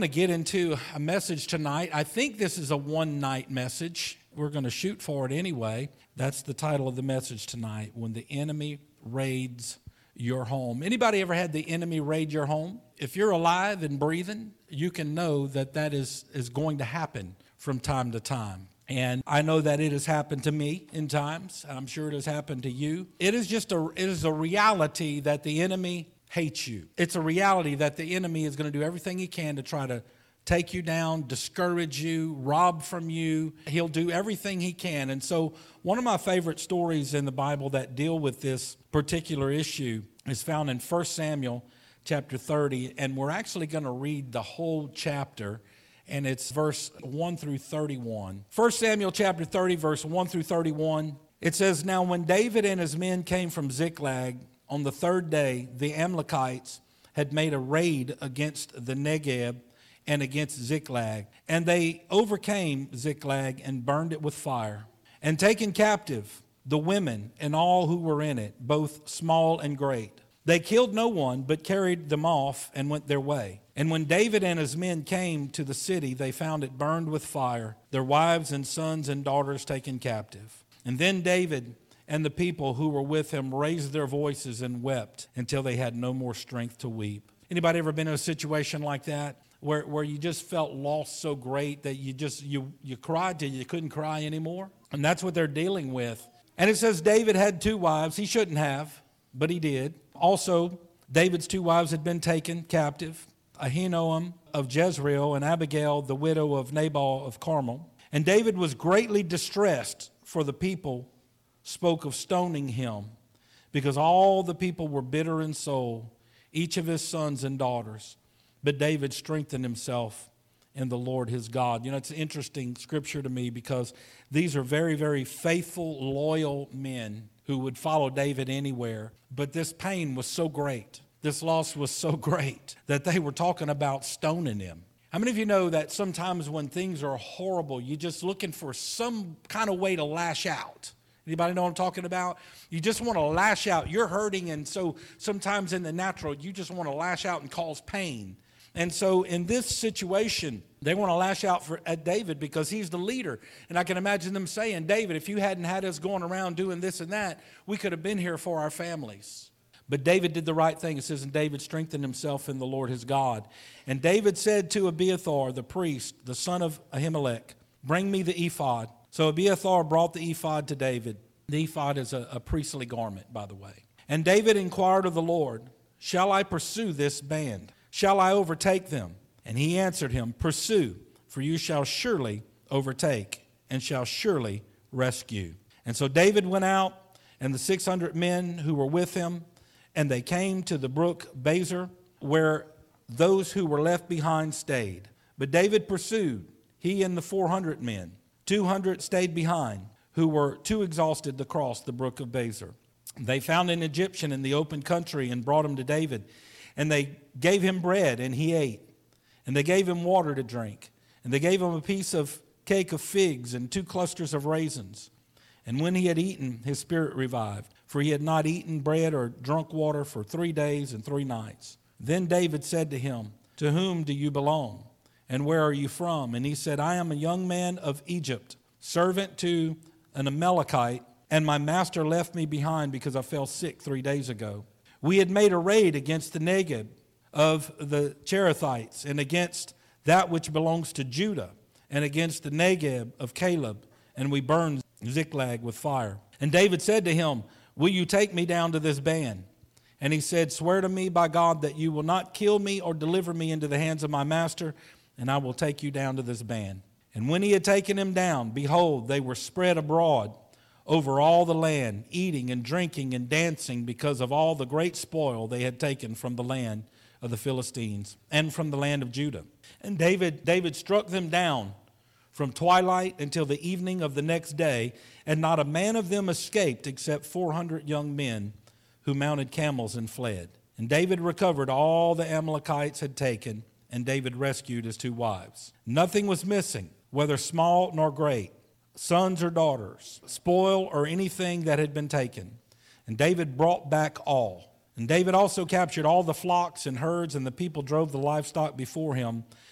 To get into a message tonight. I think this is a one-night message. We're going to shoot for it anyway. That's the title of the message tonight, When the Enemy Raids Your Home. Anybody ever had the enemy raid your home? If you're alive and breathing, you can know that that is going to happen from time to time. And I know that it has happened to me in times, and I'm sure it has happened to you. It is a reality that the enemy hates you. It's a reality that the enemy is going to do everything he can to try to take you down, discourage you, rob from you. He'll do everything he can. And so one of my favorite stories in the Bible that deal with this particular issue is found in 1 Samuel chapter 30. And we're actually going to read the whole chapter, and it's verse 1 through 31. 1 Samuel chapter 30, verse 1 through 31. It says, "Now when David and his men came from Ziklag, on the third day, the Amalekites had made a raid against the Negeb and against Ziklag. And they overcame Ziklag and burned it with fire, and taken captive the women and all who were in it, both small and great. They killed no one, but carried them off and went their way. And when David and his men came to the city, they found it burned with fire, their wives and sons and daughters taken captive. And then David and the people who were with him raised their voices and wept until they had no more strength to weep." Anybody ever been in a situation like that where you just felt lost so great that you cried till you couldn't cry anymore? And that's what they're dealing with. And it says David had two wives. He shouldn't have, but he did. Also, David's two wives had been taken captive, Ahinoam of Jezreel and Abigail, the widow of Nabal of Carmel. And David was greatly distressed, for the people spoke of stoning him, because all the people were bitter in soul, each of his sons and daughters. But David strengthened himself in the Lord his God. You know, it's an interesting scripture to me, because these are very, very faithful, loyal men who would follow David anywhere. But this pain was so great, this loss was so great, that they were talking about stoning him. How many of you know that sometimes when things are horrible, you're just looking for some kind of way to lash out? Anybody know what I'm talking about? You just want to lash out. You're hurting, and so sometimes in the natural, you just want to lash out and cause pain. And so in this situation, they want to lash out at David because he's the leader. And I can imagine them saying, "David, if you hadn't had us going around doing this and that, we could have been here for our families." But David did the right thing. It says, "And David strengthened himself in the Lord his God. And David said to Abiathar, the priest, the son of Ahimelech, 'Bring me the ephod.' So Abiathar brought the ephod to David." The ephod is a priestly garment, by the way. "And David inquired of the Lord, 'Shall I pursue this band? Shall I overtake them?' And he answered him, 'Pursue, for you shall surely overtake and shall surely rescue.' And so David went out, and the 600 men who were with him, and they came to the brook Bezer, where those who were left behind stayed. But David pursued, he and the 400 men. 200 stayed behind, who were too exhausted to cross the brook of Bezer. They found an Egyptian in the open country and brought him to David. And they gave him bread, and he ate. And they gave him water to drink. And they gave him a piece of cake of figs and 2 clusters of raisins. And when he had eaten, his spirit revived, for he had not eaten bread or drunk water for 3 days and 3 nights. Then David said to him, 'To whom do you belong? And where are you from?' And he said, 'I am a young man of Egypt, servant to an Amalekite, and my master left me behind because I fell sick 3 days ago. We had made a raid against the Negeb of the Cherethites, and against that which belongs to Judah, and against the Negeb of Caleb, and we burned Ziklag with fire.' And David said to him, 'Will you take me down to this band?' And he said, 'Swear to me by God that you will not kill me or deliver me into the hands of my master, and I will take you down to this band.' And when he had taken him down, behold, they were spread abroad over all the land, eating and drinking and dancing because of all the great spoil they had taken from the land of the Philistines and from the land of Judah. And David struck them down from twilight until the evening of the next day, and not a man of them escaped except 400 young men who mounted camels and fled. And David recovered all the Amalekites had taken, and David rescued his 2 wives. Nothing was missing, whether small nor great, sons or daughters, spoil or anything that had been taken. And David brought back all. And David also captured all the flocks and herds, and the people drove the livestock before him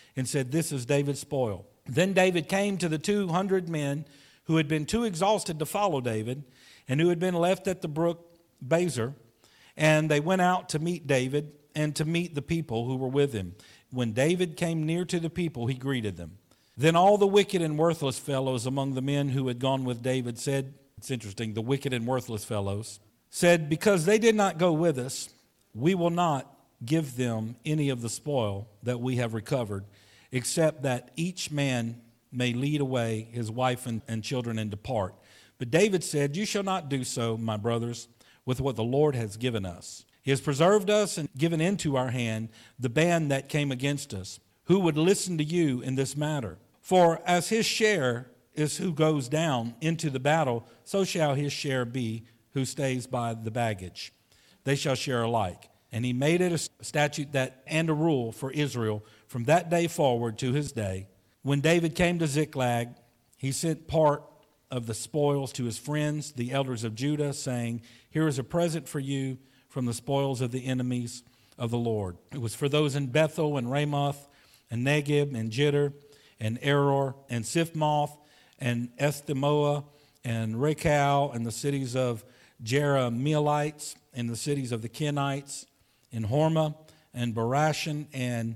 and said, "This is David's spoil." Then David came to the 200 men who had been too exhausted to follow David and who had been left at the brook Bazar, and they went out to meet David and to meet the people who were with him. When David came near to the people, he greeted them. Then all the wicked and worthless fellows among the men who had gone with David said, it's interesting, the wicked and worthless fellows, said, "Because they did not go with us, we will not give them any of the spoil that we have recovered, except that each man may lead away his wife and children and depart." But David said, "You shall not do so, my brothers, with what the Lord has given us. He has preserved us and given into our hand the band that came against us. Who would listen to you in this matter? For as his share is who goes down into the battle, so shall his share be who stays by the baggage. They shall share alike." And he made it a statute and a rule for Israel from that day forward to his day. When David came to Ziklag, he sent part of the spoils to his friends, the elders of Judah, saying, "Here is a present for you from the spoils of the enemies of the Lord." It was for those in Bethel and Ramoth and Negeb and Jitter and Eror and Siphmoth and Eshtemoa and Rechau and the cities of Jerahmeelites and the cities of the Kenites in Hormah and Barashan and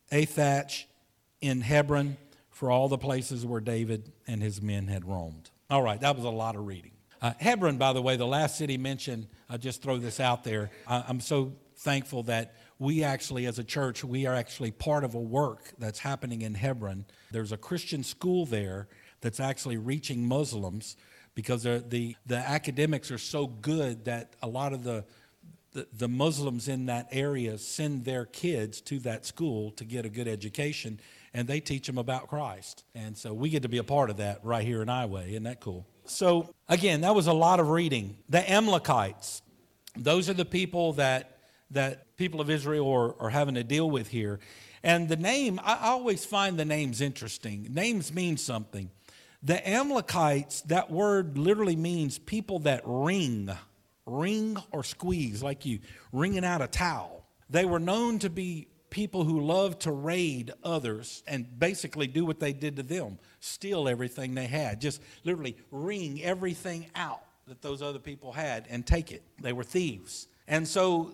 Athach in Hebron, for all the places where David and his men had roamed. All right, that was a lot of reading. Hebron, by the way, the last city mentioned, I'll just throw this out there. I'm so thankful that we actually, as a church, we are actually part of a work that's happening in Hebron. There's a Christian school there that's actually reaching Muslims because the academics are so good that a lot of the Muslims in that area send their kids to that school to get a good education, and they teach them about Christ. And so we get to be a part of that right here in Iowa. Isn't that cool? So, again, that was a lot of reading. The Amalekites, those are the people that people of Israel are having to deal with here. And the name, I always find the names interesting. Names mean something. The Amalekites, that word literally means people that wring or squeeze, like you wringing out a towel. They were known to be people who loved to raid others and basically do what they did to them, steal everything they had, just literally wring everything out that those other people had and take it. They were thieves. And so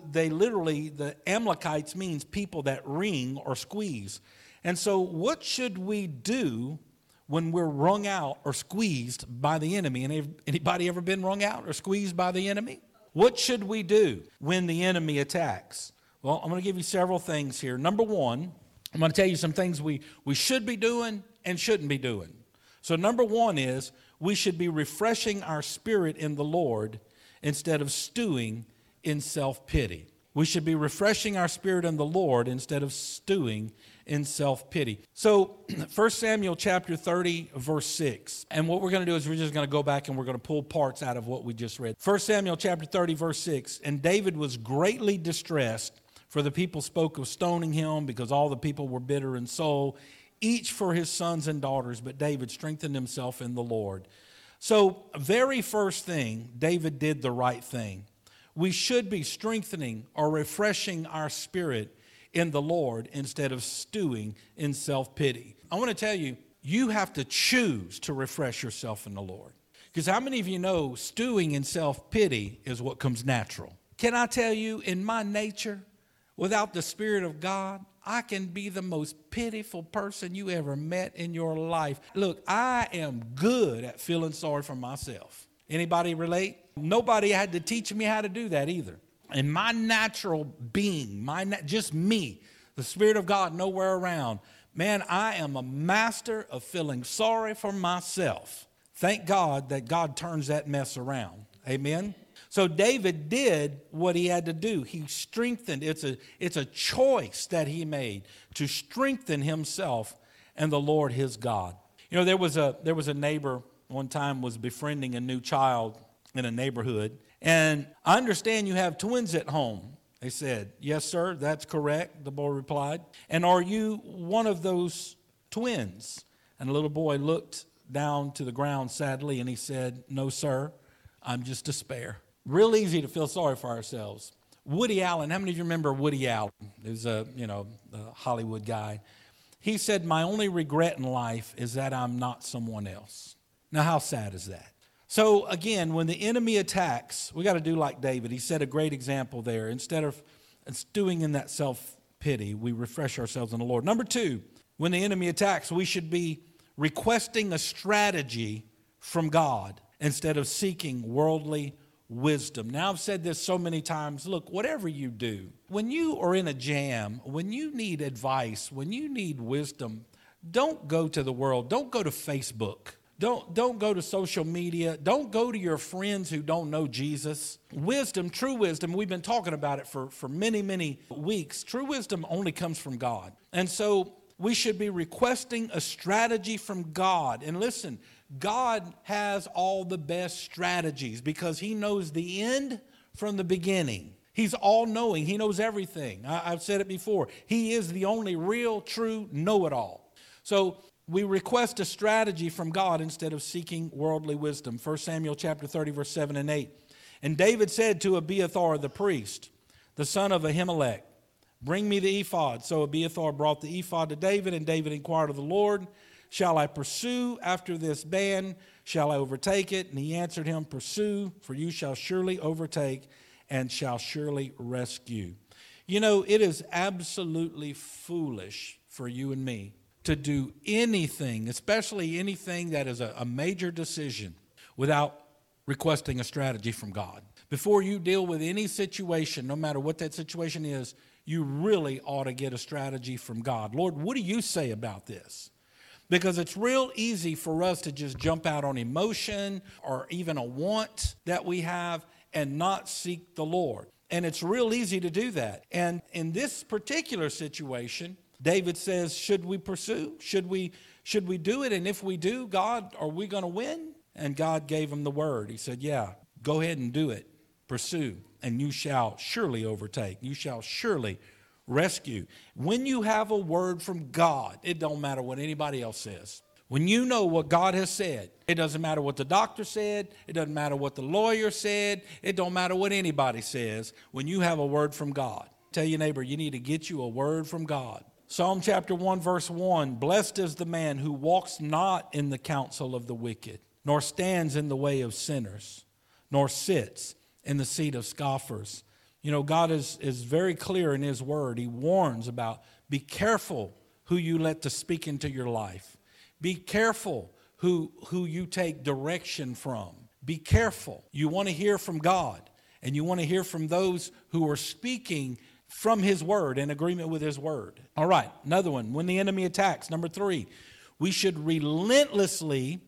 the Amalekites means people that wring or squeeze. And so what should we do when we're wrung out or squeezed by the enemy? And anybody ever been wrung out or squeezed by the enemy? What should we do when the enemy attacks? Well, I'm going to give you several things here. Number one, I'm going to tell you some things we should be doing and shouldn't be doing. So number one is we should be refreshing our spirit in the Lord instead of stewing in self-pity. We should be refreshing our spirit in the Lord instead of stewing in self-pity. So 1 Samuel chapter 30, verse 6. And what we're going to do is we're just going to go back and we're going to pull parts out of what we just read. 1 Samuel chapter 30, verse 6. And David was greatly distressed, for the people spoke of stoning him, because all the people were bitter in soul, each for his sons and daughters. But David strengthened himself in the Lord. So, very first thing, David did the right thing. We should be strengthening or refreshing our spirit in the Lord instead of stewing in self-pity. I want to tell you, you have to choose to refresh yourself in the Lord. Because how many of you know stewing in self-pity is what comes natural? Can I tell you, in my nature, without the Spirit of God, I can be the most pitiful person you ever met in your life. Look, I am good at feeling sorry for myself. Anybody relate? Nobody had to teach me how to do that either. In my natural being, just me, the Spirit of God nowhere around, man, I am a master of feeling sorry for myself. Thank God that God turns that mess around. Amen? So David did what he had to do. He strengthened. It's a choice that he made to strengthen himself and the Lord his God. You know, there was a neighbor one time was befriending a new child in a neighborhood. And I understand you have twins at home. They said, "Yes, sir, that's correct," the boy replied. "And are you one of those twins?" And the little boy looked down to the ground sadly and he said, "No, sir, I'm just a spare." Real easy to feel sorry for ourselves. Woody Allen, how many of you remember Woody Allen? He was a Hollywood guy. he said, my only regret in life is that I'm not someone else. Now, how sad is that? So again, when the enemy attacks, we got to do like David. He set a great example there. Instead of stewing in that self-pity, we refresh ourselves in the Lord. Number 2, when the enemy attacks, we should be requesting a strategy from God instead of seeking worldly wisdom. Now, I've said this so many times. Look, whatever you do, when you are in a jam, when you need advice, when you need wisdom, don't go to the world. Don't go to Facebook. Don't go to social media. Don't go to your friends who don't know Jesus. Wisdom, true wisdom, we've been talking about it for many, many weeks. True wisdom only comes from God. And so we should be requesting a strategy from God. And listen, God has all the best strategies because he knows the end from the beginning. He's all-knowing. He knows everything. I've said it before. He is the only real, true know-it-all. So we request a strategy from God instead of seeking worldly wisdom. 1 Samuel chapter 30, verse 7 and 8. And David said to Abiathar the priest, the son of Ahimelech, bring me the ephod. So Abiathar brought the ephod to David, and David inquired of the Lord, shall I pursue after this band? Shall I overtake it? And he answered him, pursue, for you shall surely overtake and shall surely rescue. You know, it is absolutely foolish for you and me to do anything, especially anything that is a major decision, without requesting a strategy from God. Before you deal with any situation, no matter what that situation is, you really ought to get a strategy from God. Lord, what do you say about this? Because it's real easy for us to just jump out on emotion or even a want that we have and not seek the Lord. And it's real easy to do that. And in this particular situation, David says, should we pursue? Should we do it? And if we do, God, are we going to win? And God gave him the word. He said, yeah, go ahead and do it. Pursue, and you shall surely overtake. You shall surely rescue. When you have a word from God, it don't matter what anybody else says. When you know what God has said, it doesn't matter what the doctor said. It doesn't matter what the lawyer said. It don't matter what anybody says. When you have a word from God, tell your neighbor, you need to get you a word from God. Psalm chapter 1, verse 1, blessed is the man who walks not in the counsel of the wicked, nor stands in the way of sinners, nor sits in the seat of scoffers. You know, God is very clear in his word. He warns about, be careful who you let to speak into your life. Be careful who you take direction from. Be careful. You want to hear from God, and you want to hear from those who are speaking from his word, in agreement with his word. All right, another one. When the enemy attacks, number 3, we should be relentlessly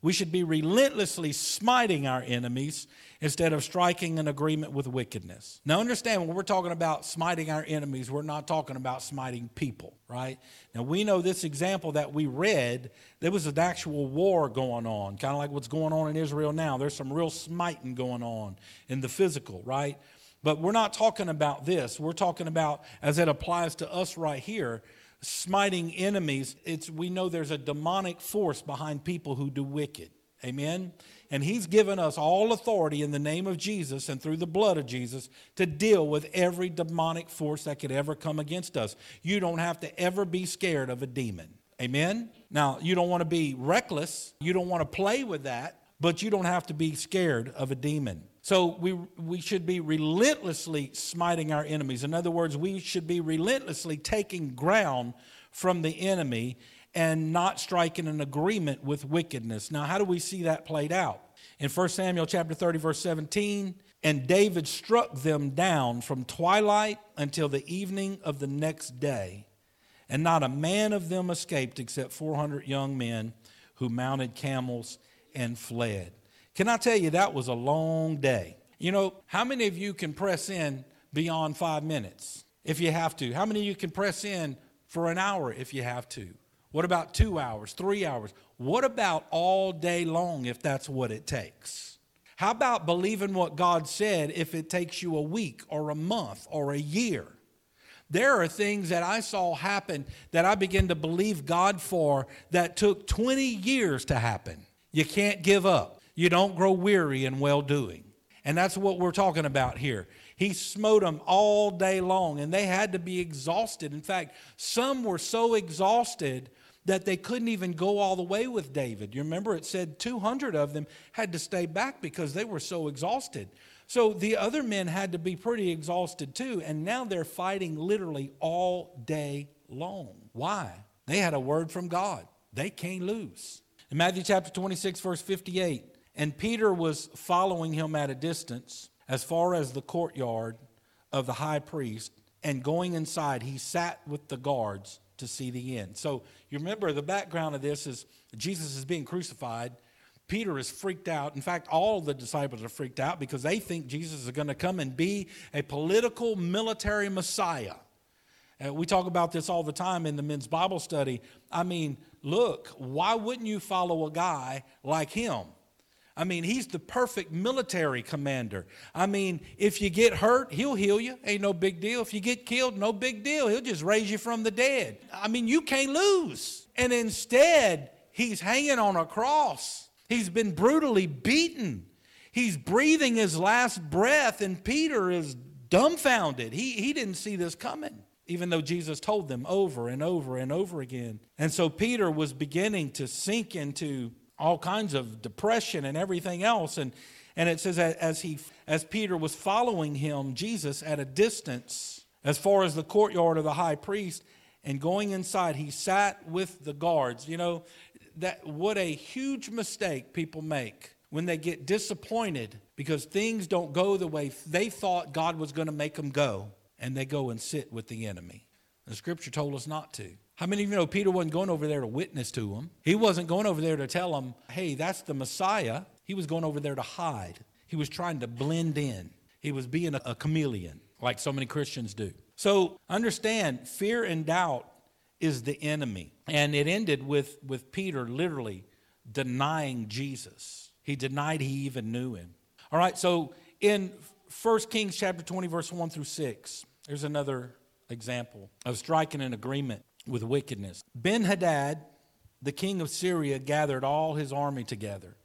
smiting our enemies instead of striking an agreement with wickedness. Now understand, when we're talking about smiting our enemies, we're not talking about smiting people, right? Now we know this example that we read, there was an actual war going on, kind of like what's going on in Israel now. There's some real smiting going on in the physical, right? But we're not talking about this. We're talking about, as it applies to us right here, smiting enemies. We know there's a demonic force behind people who do wicked. Amen? And he's given us all authority in the name of Jesus and through the blood of Jesus to deal with every demonic force that could ever come against us. You don't have to ever be scared of a demon. Amen? Now, you don't want to be reckless. You don't want to play with that, but you don't have to be scared of a demon. So we should be relentlessly smiting our enemies. In other words, we should be relentlessly taking ground from the enemy and not striking an agreement with wickedness. Now, how do we see that played out? In 1 Samuel chapter 30, verse 17, and David struck them down from twilight until the evening of the next day, and not a man of them escaped except 400 young men who mounted camels and fled. Can I tell you, that was a long day. You know, how many of you can press in beyond 5 minutes if you have to? How many of you can press in for an hour if you have to? What about 2 hours, 3 hours? What about all day long if that's what it takes? How about believing what God said if it takes you a week or a month or a year? There are things that I saw happen that I began to believe God for that took 20 years to happen. You can't give up. You don't grow weary in well-doing. And that's what we're talking about here. He smote them all day long, and they had to be exhausted. In fact, some were so exhausted that they couldn't even go all the way with David. You remember it said 200 of them had to stay back because they were so exhausted. So the other men had to be pretty exhausted too, and now they're fighting literally all day long. Why? They had a word from God. They can't lose. In Matthew chapter 26, verse 58, and Peter was following him at a distance as far as the courtyard of the high priest, and going inside, he sat with the guards to see the end. So you remember the background of this is Jesus is being crucified. Peter is freaked out. In fact, all the disciples are freaked out because they think Jesus is going to come and be a political military Messiah. We talk about this all the time in the men's Bible study. I mean, look, why wouldn't you follow a guy like him? I mean, he's the perfect military commander. I mean, if you get hurt, he'll heal you. Ain't no big deal. If you get killed, no big deal. He'll just raise you from the dead. I mean, you can't lose. And instead, he's hanging on a cross. He's been brutally beaten. He's breathing his last breath, and Peter is dumbfounded. He didn't see this coming, even though Jesus told them over and over and over again. And so Peter was beginning to sink into all kinds of depression and everything else. And it says as Peter was following him, Jesus, at a distance, as far as the courtyard of the high priest, and going inside, he sat with the guards. You know, what a huge mistake people make when they get disappointed because things don't go the way they thought God was going to make them go, and they go and sit with the enemy. The scripture told us not to. How many of you know Peter wasn't going over there to witness to them? He wasn't going over there to tell them, hey, that's the Messiah. He was going over there to hide. He was trying to blend in. He was being a chameleon, like so many Christians do. So understand, fear and doubt is the enemy. And it ended with Peter literally denying Jesus. He denied he even knew him. All right, so in 1 Kings chapter 20, verse 1 through 6, there's another example of striking an agreement with wickedness. Ben-Hadad, the king of Syria, gathered all his army together.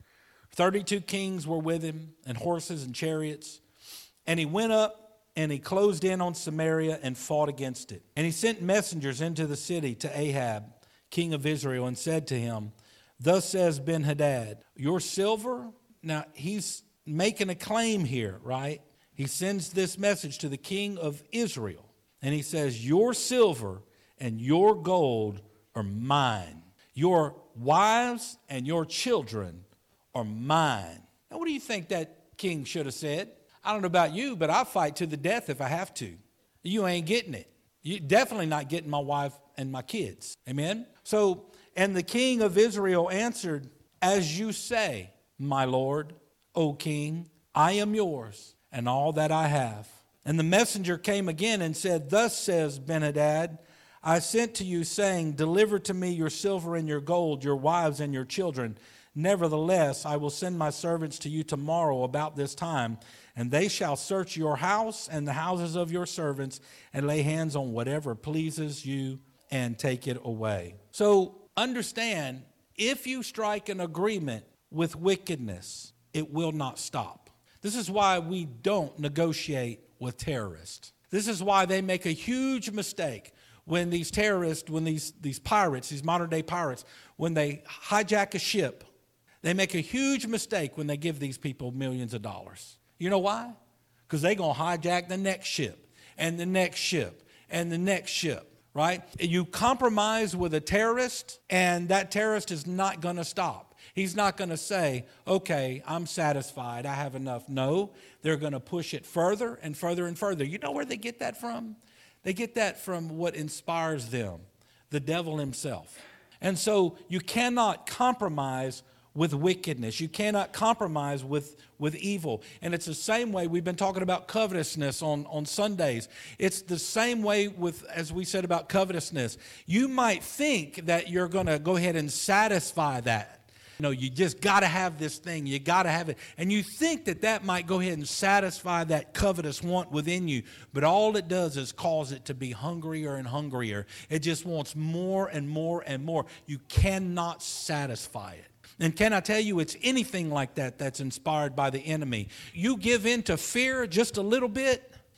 32 kings were with him, and horses and chariots. And he went up and he closed in on Samaria and fought against it. And he sent messengers into the city to Ahab, king of Israel, and said to him, thus says Ben-Hadad, your silver. Now he's making a claim here, right? He sends this message to the king of Israel. And he says, your silver and your gold are mine. Your wives and your children are mine. Now, what do you think that king should have said? I don't know about you, but I'll fight to the death if I have to. You ain't getting it. You're definitely not getting my wife and my kids. Amen? So, and the king of Israel answered, as you say, my lord, O king, I am yours and all that I have. And the messenger came again and said, thus says Ben-Hadad, I sent to you saying, deliver to me your silver and your gold, your wives and your children. Nevertheless, I will send my servants to you tomorrow about this time, and they shall search your house and the houses of your servants and lay hands on whatever pleases you and take it away. So understand, if you strike an agreement with wickedness, it will not stop. This is why we don't negotiate with terrorists. This is why they make a huge mistake when these terrorists, when these pirates, these modern day pirates, when they hijack a ship, they make a huge mistake when they give these people millions of dollars. You know why? Because they're going to hijack the next ship and the next ship and the next ship, right? You compromise with a terrorist, and that terrorist is not going to stop. He's not going to say, okay, I'm satisfied, I have enough. No, they're going to push it further and further and further. You know where they get that from? They get that from what inspires them, the devil himself. And so you cannot compromise with wickedness. You cannot compromise with evil. And it's the same way we've been talking about covetousness on Sundays. It's the same way as we said about covetousness. You might think that you're going to go ahead and satisfy that. You know, you just got to have this thing. You got to have it. And you think that might go ahead and satisfy that covetous want within you. But all it does is cause it to be hungrier and hungrier. It just wants more and more and more. You cannot satisfy it. And can I tell you, it's anything like that that's inspired by the enemy. You give in to fear just a little bit,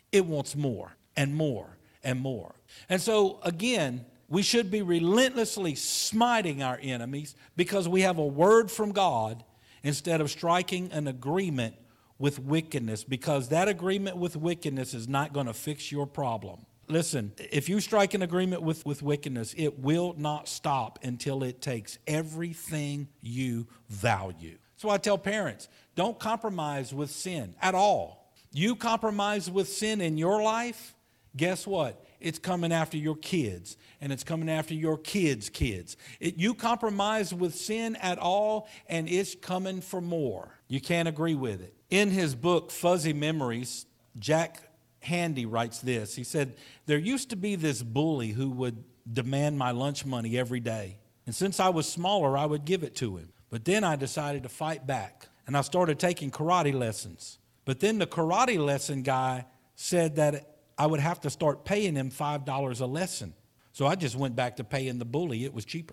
it wants more and more and more. And so, again, we should be relentlessly smiting our enemies because we have a word from God instead of striking an agreement with wickedness, because that agreement with wickedness is not going to fix your problem. Listen, if you strike an agreement with wickedness, it will not stop until it takes everything you value. That's why I tell parents, don't compromise with sin at all. You compromise with sin in your life, guess what? It's coming after your kids, and it's coming after your kids' kids. You compromise with sin at all, and it's coming for more. You can't agree with it. In his book, Fuzzy Memories, Jack Handy writes this. He said, there used to be this bully who would demand my lunch money every day. And since I was smaller, I would give it to him. But then I decided to fight back, and I started taking karate lessons. But then the karate lesson guy said that I would have to start paying him $5 a lesson. So I just went back to paying the bully. It was cheaper.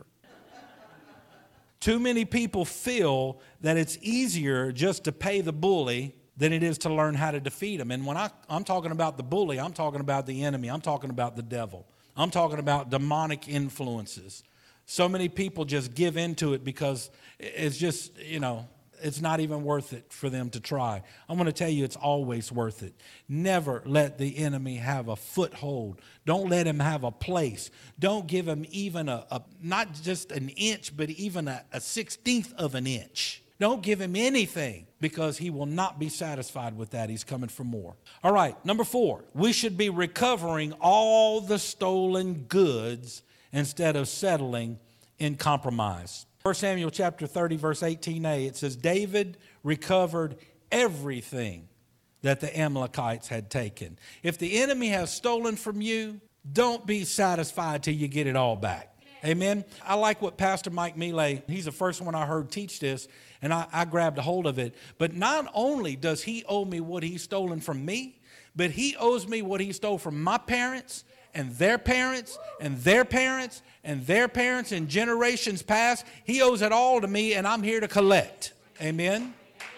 Too many people feel that it's easier just to pay the bully than it is to learn how to defeat him. And when I'm talking about the bully, I'm talking about the enemy. I'm talking about the devil. I'm talking about demonic influences. So many people just give into it because it's just, it's not even worth it for them to try. I'm going to tell you, it's always worth it. Never let the enemy have a foothold. Don't let him have a place. Don't give him even a not just an inch, but even a 1/16 of an inch. Don't give him anything, because he will not be satisfied with that. He's coming for more. All right, number 4, we should be recovering all the stolen goods instead of settling in compromise. 1 Samuel chapter 30, verse 18a, it says, David recovered everything that the Amalekites had taken. If the enemy has stolen from you, don't be satisfied till you get it all back. Amen. I like what Pastor Mike Millet, he's the first one I heard teach this, and I grabbed a hold of it. But not only does he owe me what he's stolen from me, but he owes me what he stole from my parents and their parents and their parents and their parents in generations past. He owes it all to me, and I'm here to collect. Amen.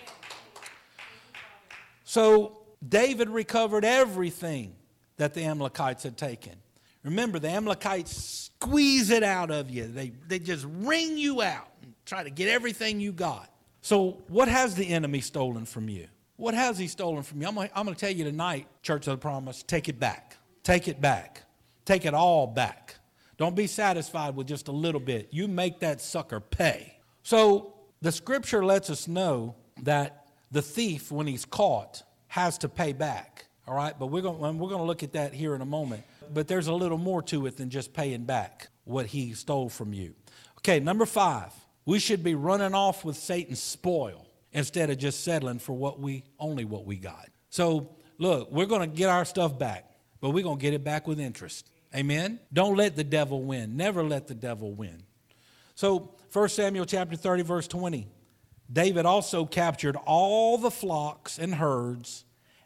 So David recovered everything that the Amalekites had taken. Remember, the Amalekites squeeze it out of you. They just wring you out and try to get everything you got. So what has the enemy stolen from you? What has he stolen from you? I'm going to tell you tonight, Church of the Promise, take it back. Take it back. Take it all back. Don't be satisfied with just a little bit. You make that sucker pay. So the scripture lets us know that the thief, when he's caught, has to pay back. All right, but we're going to look at that here in a moment. But there's a little more to it than just paying back what he stole from you. Okay, number 5, we should be running off with Satan's spoil instead of just settling for what we got. So look, we're going to get our stuff back, but we're going to get it back with interest. Amen? Don't let the devil win. Never let the devil win. So 1 Samuel chapter 30, verse 20, David also captured all the flocks and herds,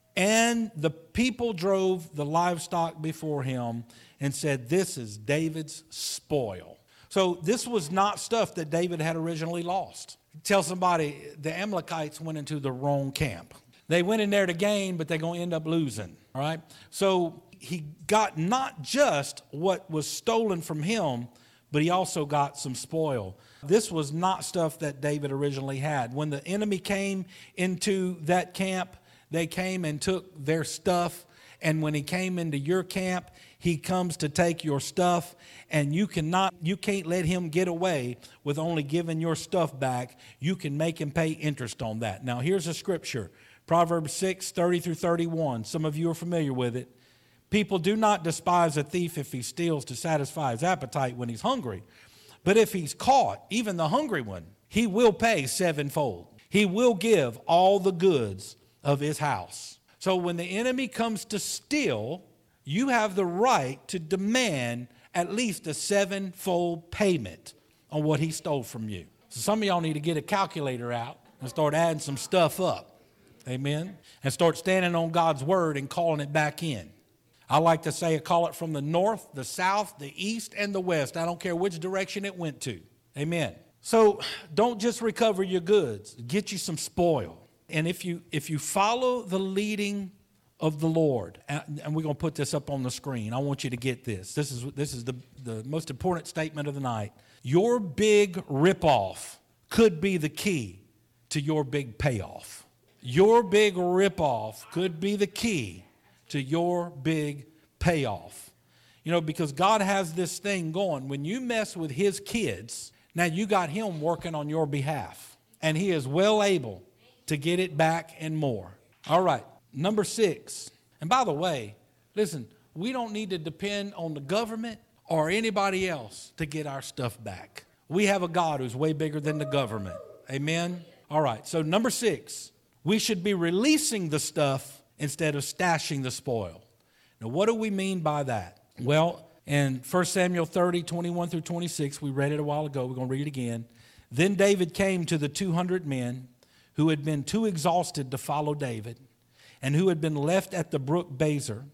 and the people drove the livestock before him and said, this is David's spoil. So this was not stuff that David had originally lost. Tell somebody, the Amalekites went into the wrong camp. They went in there to gain, but they're going to end up losing. All right? So he got not just what was stolen from him, but he also got some spoil. This was not stuff that David originally had. When the enemy came into that camp, they came and took their stuff, and when he came into your camp, he comes to take your stuff, and you can't let him get away with only giving your stuff back. You can make him pay interest on that. Now, here's a scripture, Proverbs 6, 30 through 31. Some of you are familiar with it. People do not despise a thief if he steals to satisfy his appetite when he's hungry. But if he's caught, even the hungry one, he will pay sevenfold. He will give all the goods of his house. So when the enemy comes to steal, you have the right to demand at least a sevenfold payment on what he stole from you. So some of y'all need to get a calculator out and start adding some stuff up. Amen? And start standing on God's word and calling it back in. I like to say, call it from the north, the south, the east, and the west. I don't care which direction it went to. Amen. So don't just recover your goods. Get you some spoil. And if you follow the leading of the Lord. And we're going to put this up on the screen. I want you to get this. This is the most important statement of the night. Your big ripoff could be the key to your big payoff. Your big ripoff could be the key to your big payoff. You know, because God has this thing going. When you mess with his kids, now you got him working on your behalf. And he is well able to get it back and more. All right, number 6. And by the way, listen, we don't need to depend on the government or anybody else to get our stuff back. We have a God who's way bigger than the government. Amen? All right, so number 6, we should be releasing the stuff instead of stashing the spoil. Now, what do we mean by that? Well, in 1 Samuel 30, 21 through 26, we read it a while ago. We're going to read it again. Then David came to the 200 men who had been too exhausted to follow David and who had been left at the brook Bezer.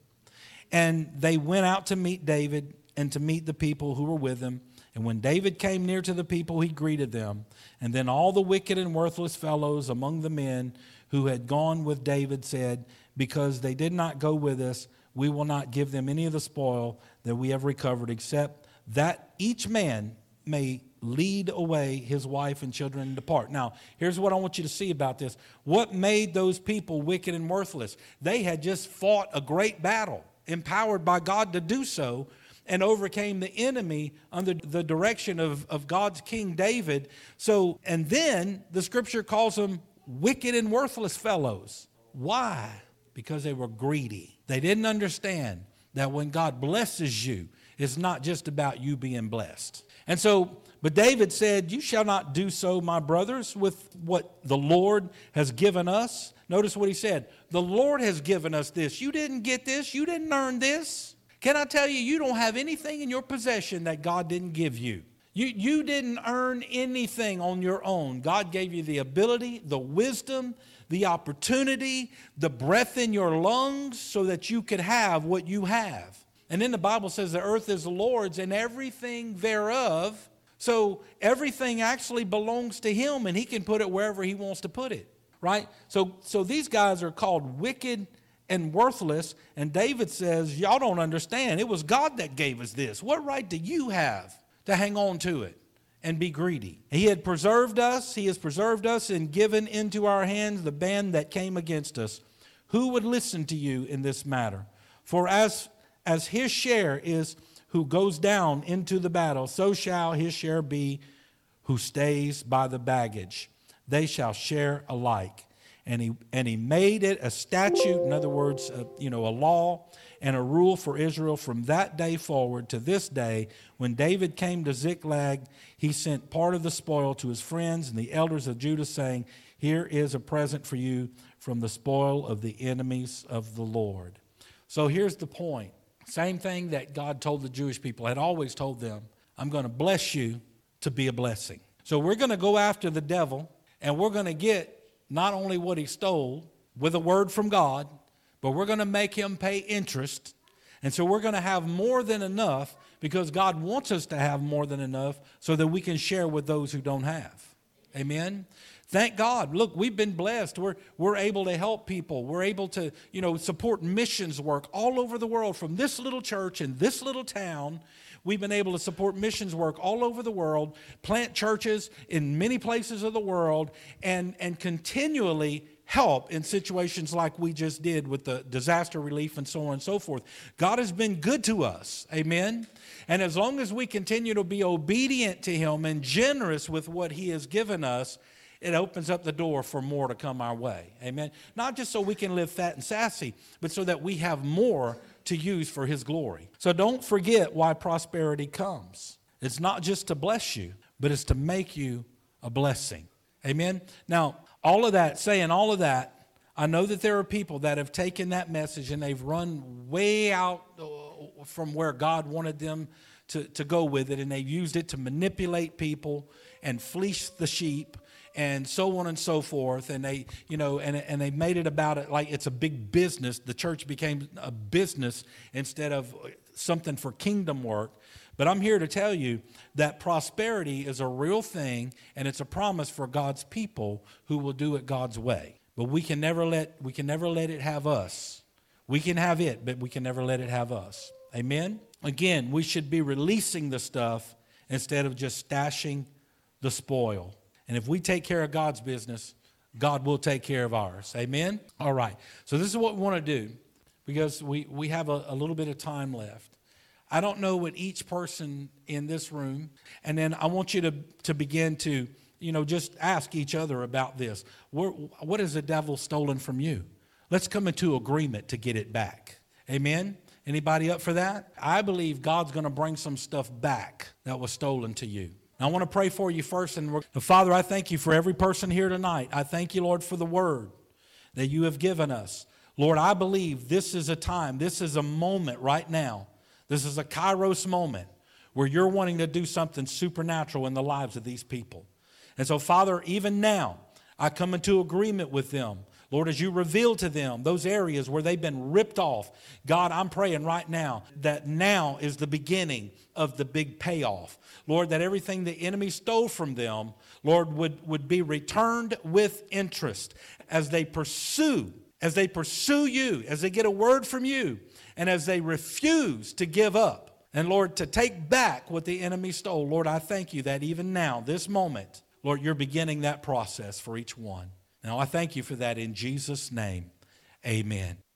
And they went out to meet David and to meet the people who were with him. And when David came near to the people, he greeted them. And then all the wicked and worthless fellows among the men who had gone with David said, because they did not go with us, we will not give them any of the spoil that we have recovered, except that each man may lead away his wife and children and depart. Now, here's what I want you to see about this. What made those people wicked and worthless? They had just fought a great battle, empowered by God to do so, and overcame the enemy under the direction of God's King David. So, and then the scripture calls them wicked and worthless fellows. Why? Because they were greedy. They didn't understand that when God blesses you, it's not just about you being blessed. And so, but David said, you shall not do so, my brothers, with what the Lord has given us. Notice what he said. The Lord has given us this. You didn't get this. You didn't earn this. Can I tell you, you don't have anything in your possession that God didn't give you. You didn't earn anything on your own. God gave you the ability, the wisdom, the opportunity, the breath in your lungs so that you could have what you have. And then the Bible says the earth is the Lord's and everything thereof. So everything actually belongs to him and he can put it wherever he wants to put it, right? So these guys are called wicked and worthless. And David says, y'all don't understand. It was God that gave us this. What right do you have to hang on to it and be greedy? He had preserved us. He has preserved us and given into our hands the band that came against us. Who would listen to you in this matter? For as his share is who goes down into the battle, so shall his share be who stays by the baggage. They shall share alike. And he made it a statute, in other words, a law and a rule for Israel from that day forward to this day. When David came to Ziklag, he sent part of the spoil to his friends and the elders of Judah, saying, here is a present for you from the spoil of the enemies of the Lord. So here's the point. Same thing that God told the Jewish people, had always told them, I'm going to bless you to be a blessing. So we're going to go after the devil, and we're going to get not only what he stole with a word from God, but we're going to make him pay interest. And so we're going to have more than enough because God wants us to have more than enough so that we can share with those who don't have. Amen? Thank God. Look, we've been blessed. We're able to help people. We're able to, support missions work all over the world from this little church in this little town. We've been able to support missions work all over the world, plant churches in many places of the world, and continually help in situations like we just did with the disaster relief and so on and so forth. God has been good to us. Amen? And as long as we continue to be obedient to him and generous with what he has given us, it opens up the door for more to come our way. Amen? Not just so we can live fat and sassy, but so that we have more to use for his glory. So don't forget why prosperity comes. It's not just to bless you, but it's to make you a blessing. Amen? Now, saying all of that, I know that there are people that have taken that message and they've run way out from where God wanted them to go with it, and they've used it to manipulate people and fleece the sheep and so on and so forth, and they, and they made it about it like it's a big business. The church became a business instead of something for kingdom work. But I'm here to tell you that prosperity is a real thing, and it's a promise for God's people who will do it God's way. But we can never let it have us. We can have it, but we can never let it have us. Amen? Again, we should be releasing the stuff instead of just stashing the spoil. And if we take care of God's business, God will take care of ours. Amen? All right. So this is what we want to do, because we have a little bit of time left. I don't know what each person in this room, and then I want you to begin to, just ask each other about this. What has the devil stolen from you? Let's come into agreement to get it back. Amen? Anybody up for that? I believe God's going to bring some stuff back that was stolen to you. I want to pray for you first. And Father, I thank you for every person here tonight. I thank you, Lord, for the word that you have given us. Lord, I believe this is a time, this is a moment right now. This is a Kairos moment where you're wanting to do something supernatural in the lives of these people. And so, Father, even now, I come into agreement with them. Lord, as you reveal to them those areas where they've been ripped off, God, I'm praying right now that now is the beginning of the big payoff. Lord, that everything the enemy stole from them, Lord, would be returned with interest as they pursue you, as they get a word from you, and as they refuse to give up. And Lord, to take back what the enemy stole. Lord, I thank you that even now, this moment, Lord, you're beginning that process for each one. Now, I thank you for that in Jesus' name. Amen.